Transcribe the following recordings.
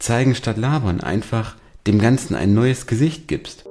Zeigen statt labern einfach dem Ganzen ein neues Gesicht gibst.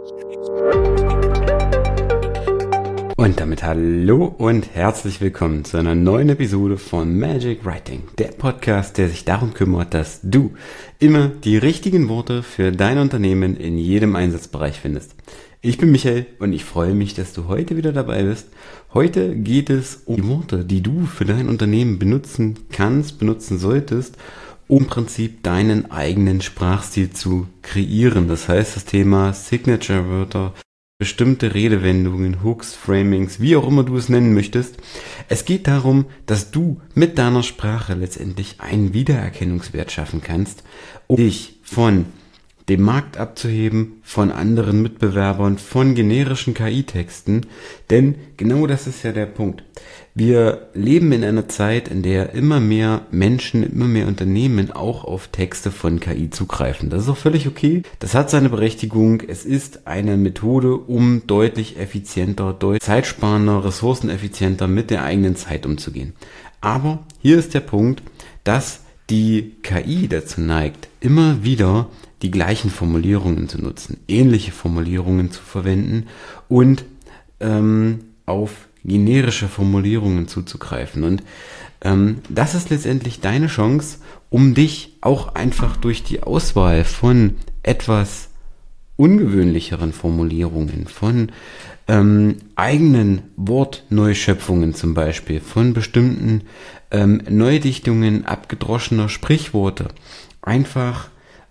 Und damit hallo und herzlich willkommen zu einer neuen Episode von Magic Writing, der Podcast, der sich darum kümmert, dass du immer die richtigen Worte für dein Unternehmen in jedem Einsatzbereich findest. Ich bin Michael und ich freue mich, dass du heute wieder dabei bist. Heute geht es um die Worte, die du für dein Unternehmen benutzen kannst, benutzen solltest, um im Prinzip deinen eigenen Sprachstil zu kreieren. Das heißt, das Thema Signature-Wörter, bestimmte Redewendungen, Hooks, Framings, wie auch immer du es nennen möchtest. Es geht darum, dass du mit deiner Sprache letztendlich einen Wiedererkennungswert schaffen kannst, um dich von dem Markt abzuheben, von anderen Mitbewerbern, von generischen KI-Texten, denn genau das ist ja der Punkt. Wir leben in einer Zeit, in der immer mehr Menschen, immer mehr Unternehmen auch auf Texte von KI zugreifen. Das ist auch völlig okay. Das hat seine Berechtigung. Es ist eine Methode, um deutlich effizienter, deutlich zeitsparender, ressourceneffizienter mit der eigenen Zeit umzugehen. Aber hier ist der Punkt, dass die KI dazu neigt, immer wieder die gleichen Formulierungen zu nutzen, ähnliche Formulierungen zu verwenden und auf generische Formulierungen zuzugreifen. Und das ist letztendlich deine Chance, um dich auch einfach durch die Auswahl von etwas ungewöhnlicheren Formulierungen, von eigenen Wortneuschöpfungen zum Beispiel, von bestimmten Neudichtungen abgedroschener Sprichworte, einfach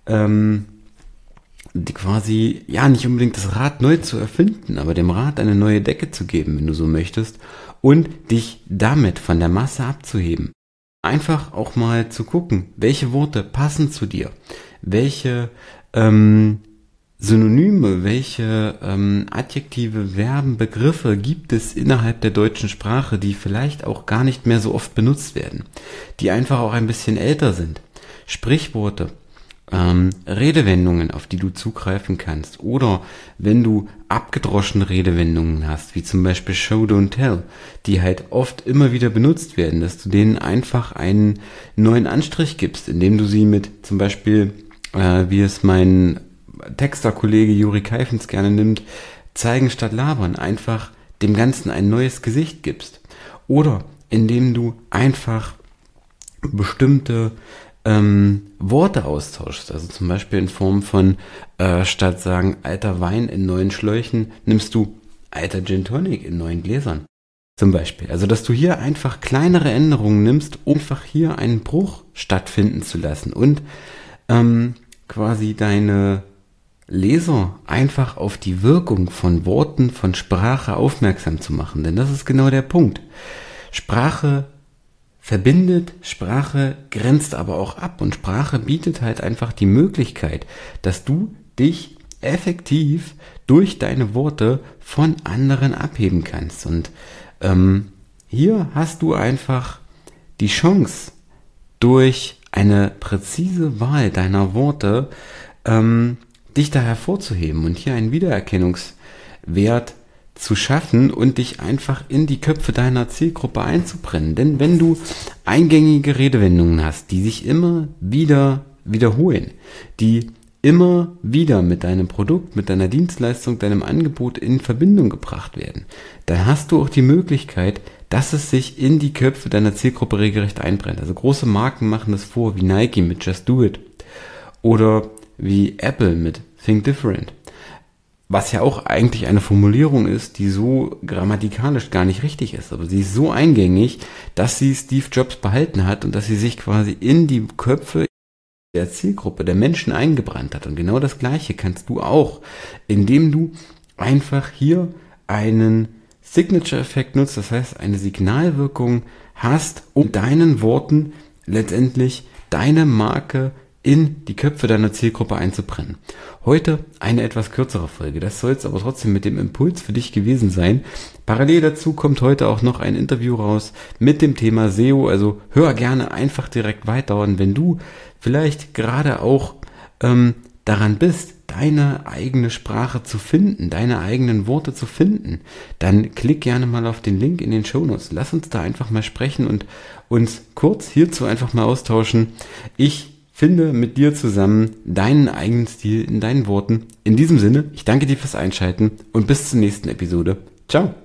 quasi, ja, nicht unbedingt das Rad neu zu erfinden, aber dem Rad eine neue Decke zu geben, wenn du so möchtest, und dich damit von der Masse abzuheben. Einfach auch mal zu gucken, welche Worte passen zu dir, welche Synonyme, welche Adjektive, Verben, Begriffe gibt es innerhalb der deutschen Sprache, die vielleicht auch gar nicht mehr so oft benutzt werden, die einfach auch ein bisschen älter sind. Sprichworte, Redewendungen, auf die du zugreifen kannst, oder wenn du abgedroschene Redewendungen hast, wie zum Beispiel Show, Don't Tell, die halt oft immer wieder benutzt werden, dass du denen einfach einen neuen Anstrich gibst, indem du sie mit zum Beispiel, wie es mein Texterkollege Juri Keifens gerne nimmt, zeigen statt labern, einfach dem Ganzen ein neues Gesicht gibst, oder indem du einfach bestimmte Worte austauschst, also zum Beispiel in Form von statt sagen alter Wein in neuen Schläuchen, nimmst du alter Gin Tonic in neuen Gläsern zum Beispiel. Also dass du hier einfach kleinere Änderungen nimmst, um einfach hier einen Bruch stattfinden zu lassen und quasi deine Leser einfach auf die Wirkung von Worten, von Sprache aufmerksam zu machen, denn das ist genau der Punkt. Sprache verbindet, Sprache grenzt aber auch ab und Sprache bietet halt einfach die Möglichkeit, dass du dich effektiv durch deine Worte von anderen abheben kannst. Und hier hast du einfach die Chance, durch eine präzise Wahl deiner Worte dich da hervorzuheben und hier einen Wiedererkennungswert zu schaffen und dich einfach in die Köpfe deiner Zielgruppe einzubrennen. Denn wenn du eingängige Redewendungen hast, die sich immer wieder wiederholen, die immer wieder mit deinem Produkt, mit deiner Dienstleistung, deinem Angebot in Verbindung gebracht werden, dann hast du auch die Möglichkeit, dass es sich in die Köpfe deiner Zielgruppe regelrecht einbrennt. Also große Marken machen das vor, wie Nike mit Just Do It oder wie Apple mit Think Different. Was ja auch eigentlich eine Formulierung ist, die so grammatikalisch gar nicht richtig ist. Aber sie ist so eingängig, dass sie Steve Jobs behalten hat und dass sie sich quasi in die Köpfe der Zielgruppe, der Menschen eingebrannt hat. Und genau das Gleiche kannst du auch, indem du einfach hier einen Signature-Effekt nutzt, das heißt eine Signalwirkung hast, um deinen Worten letztendlich deine Marke in die Köpfe deiner Zielgruppe einzubrennen. Heute eine etwas kürzere Folge, das soll es aber trotzdem mit dem Impuls für dich gewesen sein. Parallel dazu kommt heute auch noch ein Interview raus mit dem Thema SEO, also hör gerne einfach direkt weiter und wenn du vielleicht gerade auch daran bist, deine eigene Sprache zu finden, deine eigenen Worte zu finden, dann klick gerne mal auf den Link in den Shownotes. Lass uns da einfach mal sprechen und uns kurz hierzu einfach mal austauschen. Ich Finde mit dir zusammen deinen eigenen Stil in deinen Worten. In diesem Sinne, ich danke dir fürs Einschalten und bis zur nächsten Episode. Ciao.